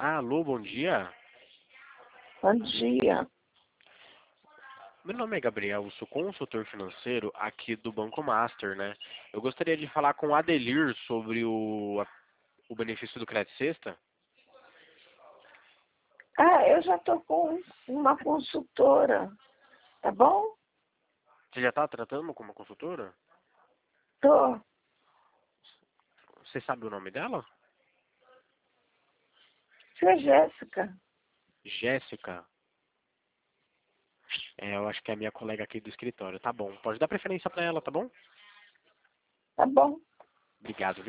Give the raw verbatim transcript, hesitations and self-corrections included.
Ah, alô, bom dia. Bom dia. Meu nome é Gabriel, eu sou consultor financeiro aqui do Banco Master, né? Eu gostaria de falar com o Adelir sobre o, a- o benefício do crédito sexta. Ah, eu já estou com uma consultora, tá bom? Você já está tratando com uma consultora? Tô. Você sabe o nome dela? Você é Jéssica? Jéssica. É, eu acho que é a minha colega aqui do escritório. Tá bom, pode dar preferência para ela, tá bom? Tá bom. Obrigado, viu?